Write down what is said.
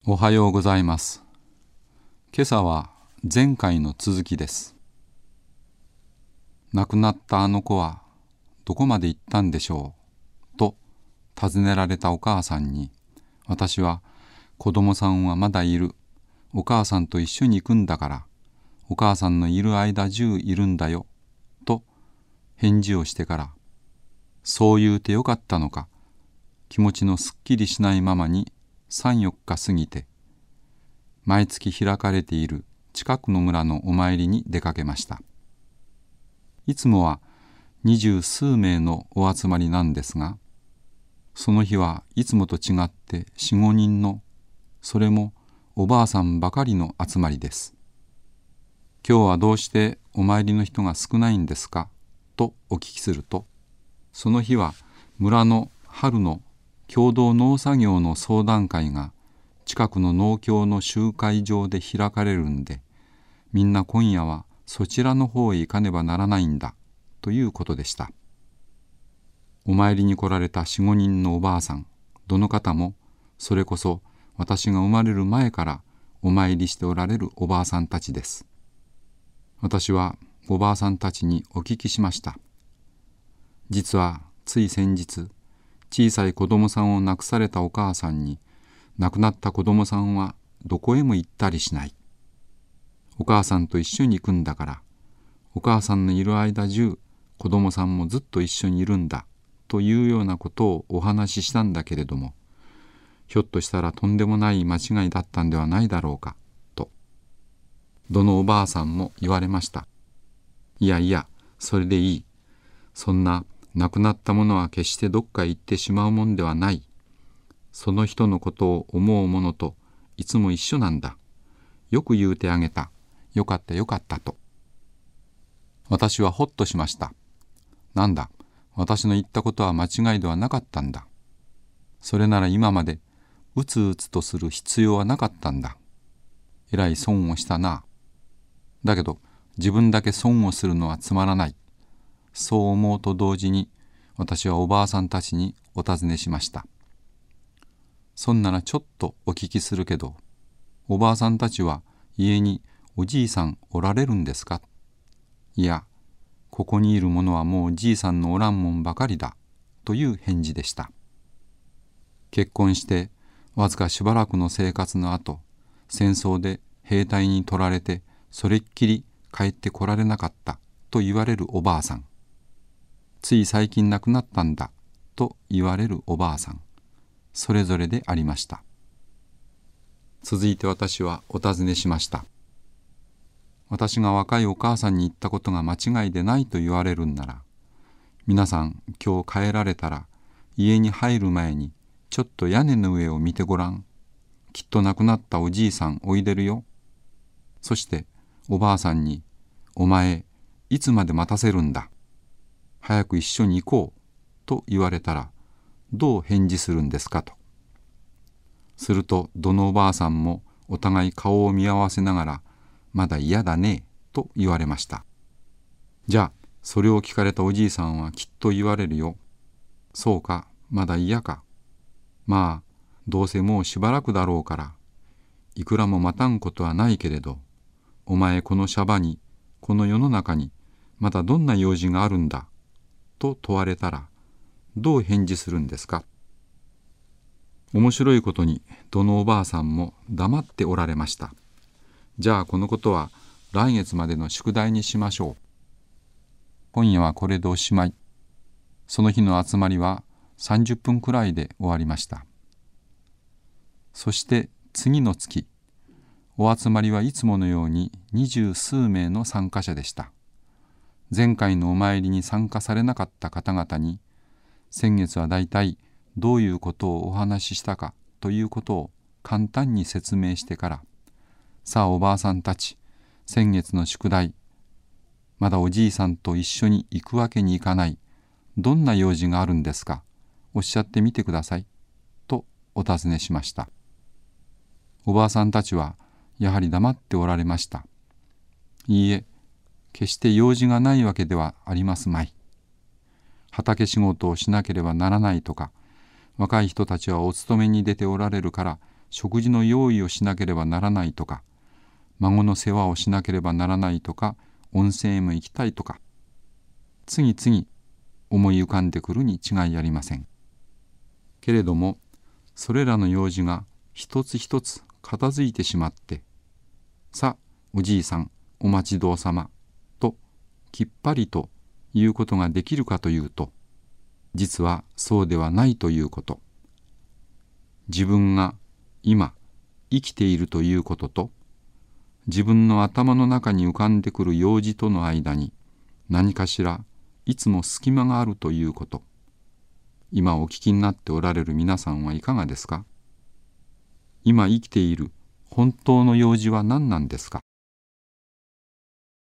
おはようございます。今朝は前回の続きです。亡くなったあの子はどこまで行ったんでしょうと尋ねられたお母さんに、私は子供さんはまだいる。お母さんと一緒に行くんだから、お母さんのいる間中いるんだよと返事をしてから、そう言うてよかったのか、気持ちのすっきりしないままに3、4日過ぎて、毎月開かれている近くの村のお参りに出かけました。いつもは20数名のお集まりなんですが、その日はいつもと違って4、5人の、それもおばあさんばかりの集まりです。今日はどうしてお参りの人が少ないんですかとお聞きすると、その日は村の春の共同農作業の相談会が近くの農協の集会場で開かれるんで、みんな今夜はそちらの方へ行かねばならないんだということでした。お参りに来られた4、5人のおばあさん、どの方もそれこそ私が生まれる前からお参りしておられるおばあさんたちです。私はおばあさんたちにお聞きしました。実はつい先日、小さい子供さんを亡くされたお母さんに、亡くなった子供さんはどこへも行ったりしない。お母さんと一緒に行くんだから、お母さんのいる間中、子供さんもずっと一緒にいるんだ、というようなことをお話ししたんだけれども、ひょっとしたらとんでもない間違いだったんではないだろうか、と、どのおばあさんも言われました。いやいや、それでいい。そんな亡くなったものは決してどっかへ行ってしまうもんではない。その人のことを思うものといつも一緒なんだ。よく言うてあげた。よかったよかったと。私はほっとしました。なんだ、私の言ったことは間違いではなかったんだ。それなら今までうつうつとする必要はなかったんだ。えらい損をしたな。だけど自分だけ損をするのはつまらない。そう思うと同時に、私はおばあさんたちにお尋ねしました。そんならちょっとお聞きするけど、おばあさんたちは家におじいさんおられるんですか？いや、ここにいる者はもうじいさんのおらんもんばかりだ、という返事でした。結婚してわずかしばらくの生活の後、戦争で兵隊に取られてそれっきり帰ってこられなかったと言われるおばあさん。つい最近亡くなったんだと言われるおばあさん、それぞれでありました。続いて私はお尋ねしました。私が若いお母さんに言ったことが間違いでないと言われるんなら、皆さん今日帰られたら家に入る前にちょっと屋根の上を見てごらん。きっと亡くなったおじいさんおいでるよ。そしておばあさんに、お前いつまで待たせるんだ。早く一緒に行こうと言われたらどう返事するんですかと。するとどのおばあさんもお互い顔を見合わせながら、まだ嫌だねと言われました。じゃあそれを聞かれたおじいさんはきっと言われるよ。そうか、まだ嫌か。まあどうせもうしばらくだろうから、いくらも待たんことはないけれど、お前このシャバに、この世の中にまだどんな用事があるんだと問われたらどう返事するんですか。面白いことにどのおばあさんも黙っておられました。じゃあこのことは来月までの宿題にしましょう。今夜はこれでおしまい。その日の集まりは30分くらいで終わりました。そして次の月、お集まりはいつものように20数名の参加者でした。前回のお参りに参加されなかった方々に、先月はだいたいどういうことをお話ししたかということを簡単に説明してから、さあおばあさんたち、先月の宿題、まだおじいさんと一緒に行くわけにいかない、どんな用事があるんですか、おっしゃってみてください、とお尋ねしました。おばあさんたちはやはり黙っておられました。いいえ、決して用事がないわけではありますまい。畑仕事をしなければならないとか、若い人たちはお勤めに出ておられるから食事の用意をしなければならないとか、孫の世話をしなければならないとか、温泉へも行きたいとか、次々思い浮かんでくるに違いありません。けれども、それらの用事が一つ一つ片付いてしまって、さ、おじいさん、お待ちどうさま、ときっぱりと言うことができるかというと、実はそうではないということ。自分が今生きているということと、自分の頭の中に浮かんでくる用事との間に何かしらいつも隙間があるということ。今お聞きになっておられる皆さんはいかがですか？今生きている本当の用事は何なんですか？